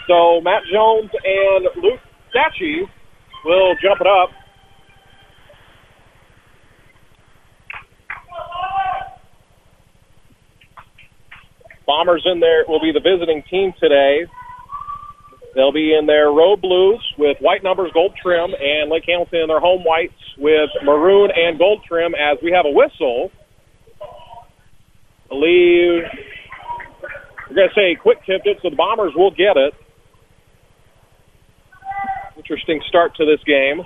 So Matt Jones and Luke Stachy will jump it up. Bombers in there will be the visiting team today. They'll be in their road blues with white numbers, gold trim, and Lake Hamilton in their home whites with maroon and gold trim as we have a whistle. I believe we're going to say quick tipped it, so the Bombers will get it. Interesting start to this game.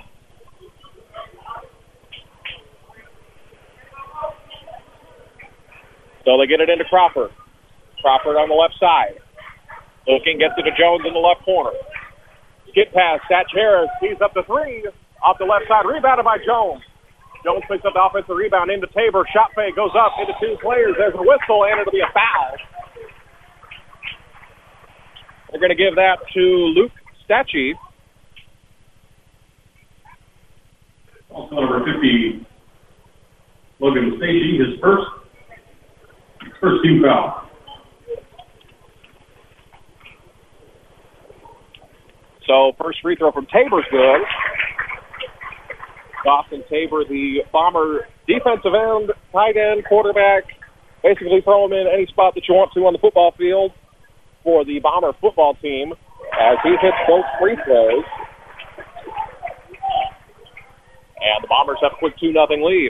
So they get it into Crawford. Crawford on the left side. Looking, gets it to Jones in the left corner. Skip pass, Satch Harris. He's up to three. Off the left side, rebounded by Jones. Jones picks up the offensive rebound into Tabor. Shot fake goes up into two players. There's a whistle, and it'll be a foul. They're going to give that to Luke Stachy. Also number 50, Logan Stachy, his first team foul. So first free throw from Tabor's good. Dawson Tabor, the Bomber defensive end, tight end, quarterback. Basically throw him in any spot that you want to on the football field for the Bomber football team as he hits both free throws. And the Bombers have a quick 2-0 lead.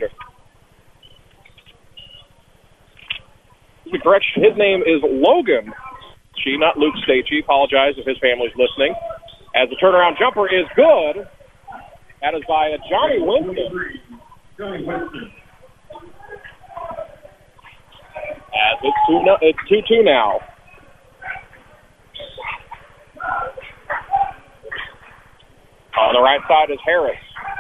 Correction, his name is Logan Stachy, not Luke Stachy. Apologize if his family's listening. As the turnaround jumper is good. That is by Johnny Winston. As it's 2-2 now. On the right side is Harris.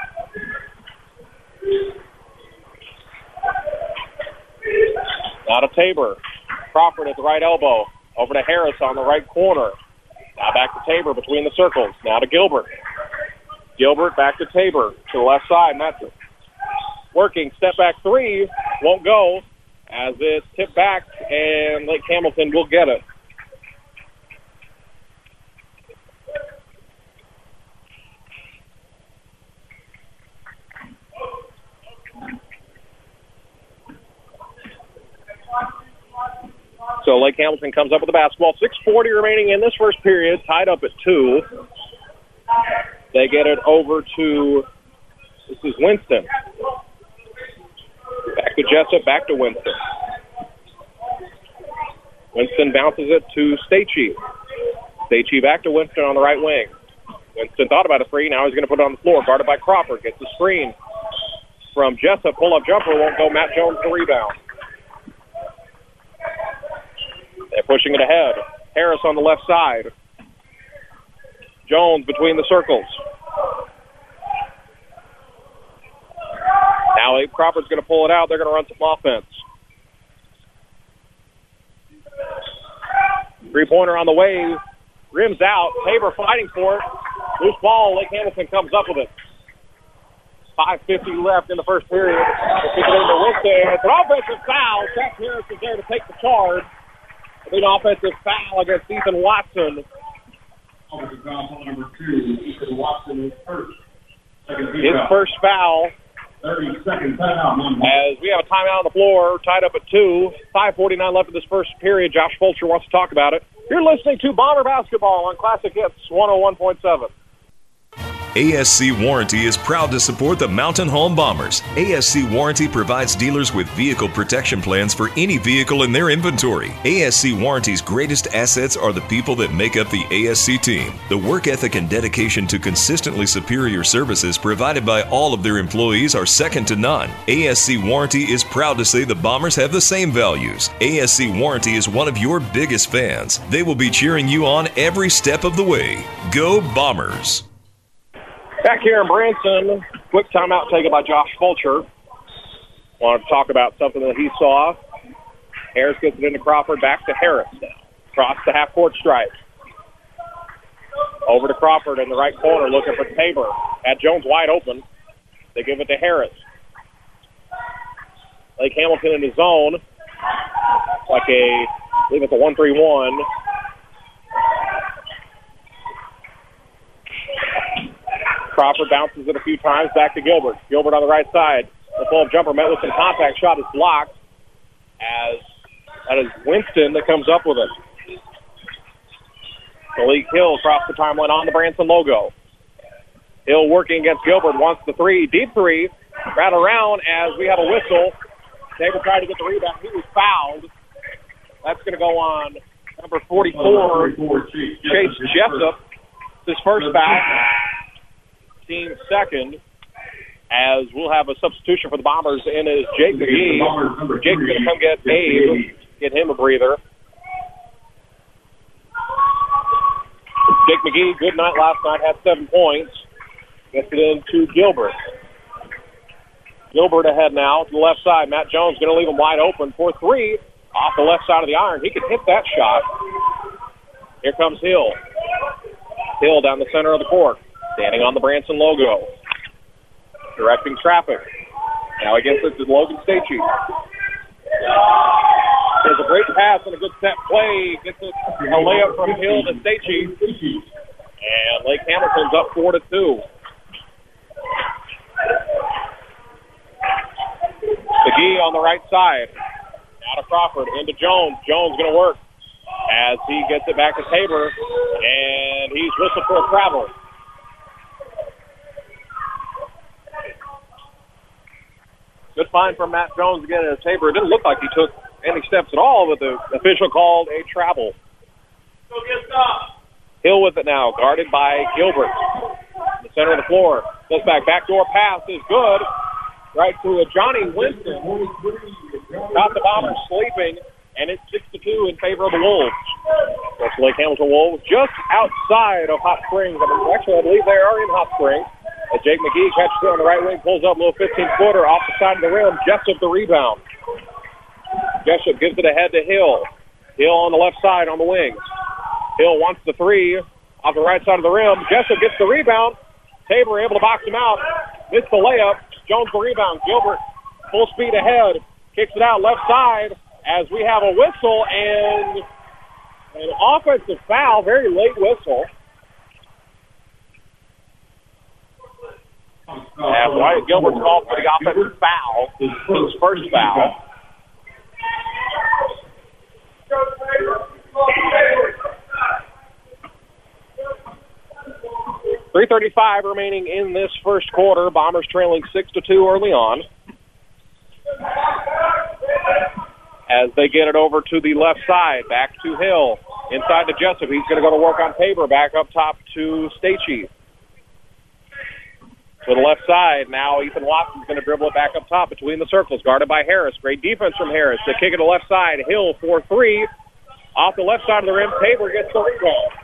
Now to Tabor. Crawford at the right elbow. Over to Harris on the right corner. Now back to Tabor between the circles. Now to Gilbert. Gilbert back to Tabor to the left side. That's it. Working. Step back three. Won't go as it's tipped back, and Lake Hamilton will get it. So Lake Hamilton comes up with the basketball. 6:40 remaining in this first period, tied up at 2. They get it over to, this is Winston. Back to Jessup, back to Winston. Winston bounces it to Stachy. Stachy back to Winston on the right wing. Winston thought about a three, now he's going to put it on the floor. Guarded by Crawford, gets the screen from Jessup. Pull-up jumper, won't go. Matt Jones the rebound. They're pushing it ahead. Harris on the left side. Jones between the circles. Now Abe Crawford's going to pull it out. They're going to run some offense. Three-pointer on the way. Rims out. Tabor fighting for it. Loose ball. Lake Hamilton comes up with it. 5:50 left in the first period. They kick it into Winston. It's an offensive foul. Jack Harris is there to take the charge. A big offensive foul against Ethan Watson. Offensive foul number 2. Ethan Watson is first. His first foul. 30-second timeout. As we have a timeout on the floor, tied up at 2. 5:49 left in this first period. Josh Fulcher wants to talk about it. You're listening to Bomber Basketball on Classic Hits 101.7. ASC Warranty is proud to support the Mountain Home Bombers. ASC Warranty provides dealers with vehicle protection plans for any vehicle in their inventory. ASC Warranty's greatest assets are the people that make up the ASC team. The work ethic and dedication to consistently superior services provided by all of their employees are second to none. ASC Warranty is proud to say the Bombers have the same values. ASC Warranty is one of your biggest fans. They will be cheering you on every step of the way. Go Bombers! Back here in Branson, quick timeout taken by Josh Fulcher. Wanted to talk about something that he saw. Harris gets it into Crawford, back to Harris now. Across the half-court stripe. Over to Crawford in the right corner, looking for Tabor. Had Jones wide open. They give it to Harris. Lake Hamilton in the zone. Like I believe it's a 1-3-1. Crawford bounces it a few times back to Gilbert. Gilbert on the right side. The full jumper met with some contact. Shot is blocked as that is Winston that comes up with it. Malik Hill across the timeline on the Branson logo. Hill working against Gilbert, wants the three, deep three, right around as we have a whistle. Tabor tried to get the rebound. He was fouled. That's going to go on number 44, Chase Jessup. His first foul, team second, as we'll have a substitution for the Bombers in is Jake McGee. Jake's going to come get Abe, get him a breather. Jake McGee, good night last night, had 7 points. Gets it into Gilbert. Gilbert ahead now to the left side. Matt Jones going to leave him wide open for three off the left side of the iron. He can hit that shot. Here comes Hill. Hill down the center of the court, standing on the Branson logo, directing traffic. Now against it is Logan Stacey. There's a great pass and a good set play. Gets a layup from Hill to Stacey. And Lake Hamilton's up 4-2. McGee on the right side. Now to Crawford, into Jones. Jones going to work as he gets it back to Tabor, and he's whistled for a travel. Good find from Matt Jones again at Tabor. It didn't look like he took any steps at all, but the official called a travel. Hill with it now, guarded by Gilbert. In the center of the floor. Goes back. Backdoor pass is good. Right to a Johnny Winston. Got the Bombers sleeping, and it's 6-2 in favor of the Wolves. That's Lake Hamilton Wolves just outside of Hot Springs. Actually, I believe they are in Hot Springs. As Jake McGee catches it on the right wing, pulls up a little 15-footer off the side of the rim. Jessup the rebound. Jessup gives it ahead to Hill. Hill on the left side on the wings. Hill wants the three off the right side of the rim. Jessup gets the rebound. Tabor able to box him out. Missed the layup. Jones the rebound. Gilbert full speed ahead. Kicks it out left side as we have a whistle and an offensive foul. Very late whistle. As Wyatt Gilbert's called for the offensive foul. His first foul. 3:35 remaining in this first quarter. Bombers trailing 6-2 early on. As they get it over to the left side, back to Hill. Inside to Jessup. He's going to go to work on Tabor. Back up top to Stacey. To the left side, now Ethan Watson's going to dribble it back up top between the circles, guarded by Harris. Great defense from Harris. They kick it to the left side. Hill for three. Off the left side of the rim, Tabor gets the rebound.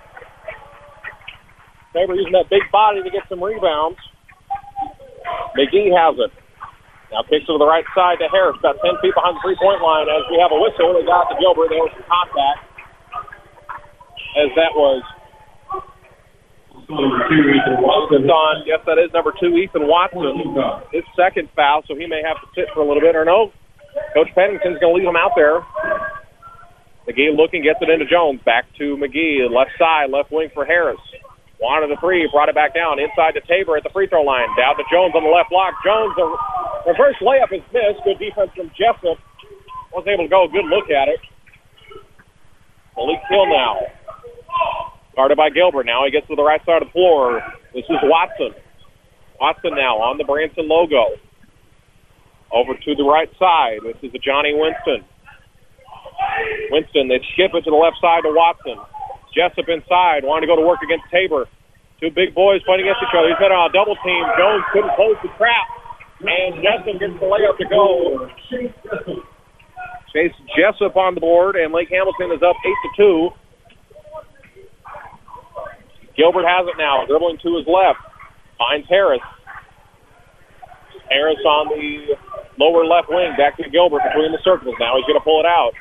Tabor using that big body to get some rebounds. McGee has it. Now kicks it to the right side to Harris, about 10 feet behind the three-point line. As we have a whistle, they got to Gilbert. There was some contact. As that was on, yes, that is number 2, Ethan Watson. His second foul, so he may have to sit for a little bit. Or no, Coach Pennington's going to leave him out there. McGee looking, gets it into Jones. Back to McGee, left side, left wing for Harris. Wanted the three, brought it back down. Inside to Tabor at the free throw line. Down to Jones on the left block. Jones, the reverse layup is missed. Good defense from Jessup. Wasn't able to go. Good look at it. Malik Hill now. Guarded by Gilbert. Now he gets to the right side of the floor. This is Watson. Watson now on the Branson logo. Over to the right side. This is a Johnny Winston. Winston, they skip it to the left side to Watson. Jessup inside, wanting to go to work against Tabor. Two big boys fighting against each other. He's been on a double team. Jones couldn't close the trap. And Jessup gets the layup to go. Chase Jessup on the board, and Lake Hamilton is up 8-2. Gilbert has it now, dribbling to his left. Finds Harris. Harris on the lower left wing, back to Gilbert between the circles. Now he's going to pull it out.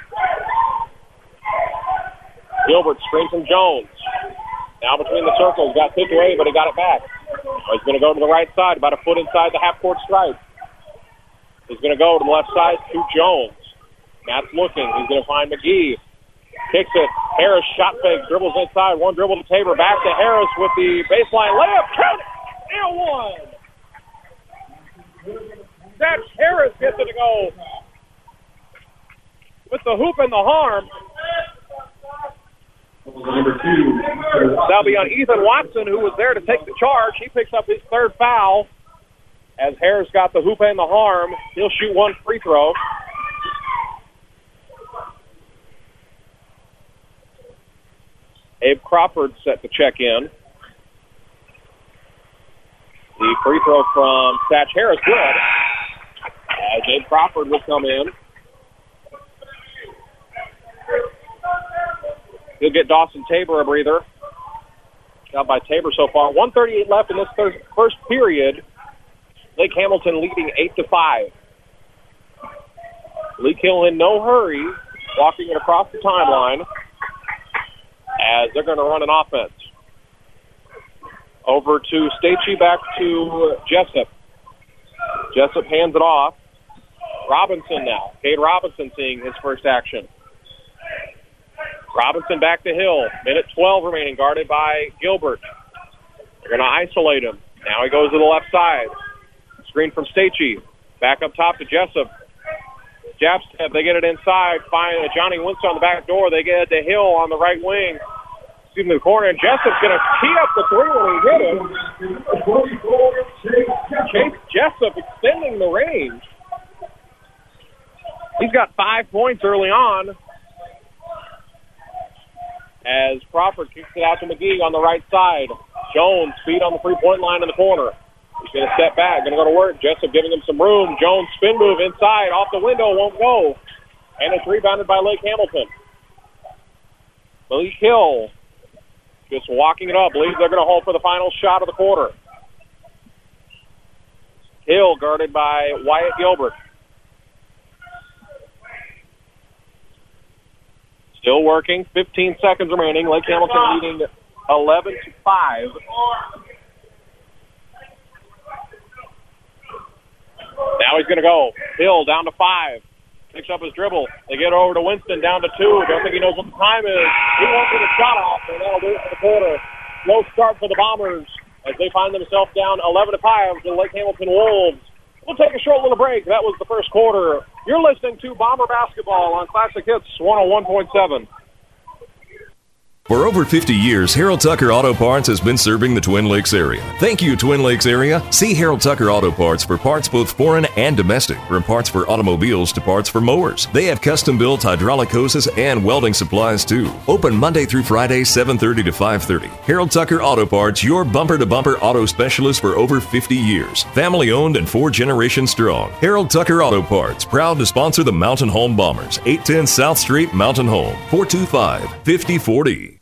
Gilbert screens from Jones. Now between the circles, got tipped away, but he got it back. He's going to go to the right side, about a foot inside the half-court stripe. He's going to go to the left side to Jones. Matt's looking. He's going to find McGee. Kicks it. Harris shot fake, dribbles inside. One dribble to Tabor. Back to Harris with the baseline layup. Count it! and one. Thatch Harris gets it to go with the hoop and the harm. Number 2. That'll be on Ethan Watson, who was there to take the charge. He picks up his third foul. As Harris got the hoop and the harm, he'll shoot one free throw. Abe Crawford set to check in. The free throw from Thatch Harris, good. As Abe Crawford will come in. He'll get Dawson Tabor a breather. Shot by Tabor so far. 1:38 left in this first period. Lake Hamilton leading 8-5. Lee Hill in no hurry, walking it across the timeline as they're going to run an offense. Over to Stacey, back to Jessup. Jessup hands it off. Robinson now. Cade Robinson seeing his first action. Robinson back to Hill. Minute 12 remaining, guarded by Gilbert. They're going to isolate him. Now he goes to the left side. Screen from Stacey. Back up top to Jessup. Jab step, they get it inside. Find Johnny Winston on the back door. They get it to Hill on the right wing. Excuse me, the corner. And Jessup's going to tee up the three when he hit it. Chase Jessup extending the range. He's got 5 points early on. As Crawford kicks it out to McGee on the right side. Jones, feet on the three-point line in the corner. He's going to step back, going to go to work. Jessup giving him some room. Jones spin move inside, off the window, won't go. And it's rebounded by Lake Hamilton. Malik Hill just walking it up. Believes they're going to hold for the final shot of the quarter. Hill guarded by Wyatt Gilbert. Still working. 15 seconds remaining. Lake Hamilton leading 11-5. Now he's going to go. Hill down to 5. Picks up his dribble. They get over to Winston, down to 2. Don't think he knows what the time is. He wants to get a shot off, and that'll do it for the quarter. Slow start for the Bombers as they find themselves down 11-5 to the Lake Hamilton Wolves. We'll take a short little break. That was the first quarter. You're listening to Bomber Basketball on Classic Hits 101.7. For over 50 years, Harold Tucker Auto Parts has been serving the Twin Lakes area. Thank you, Twin Lakes area. See Harold Tucker Auto Parts for parts both foreign and domestic, from parts for automobiles to parts for mowers. They have custom-built hydraulic hoses and welding supplies, too. Open Monday through Friday, 7:30 to 5:30. Harold Tucker Auto Parts, your bumper-to-bumper auto specialist for over 50 years. Family-owned and 4 generations strong. Harold Tucker Auto Parts, proud to sponsor the Mountain Home Bombers. 810 South Street, Mountain Home. 425-5040.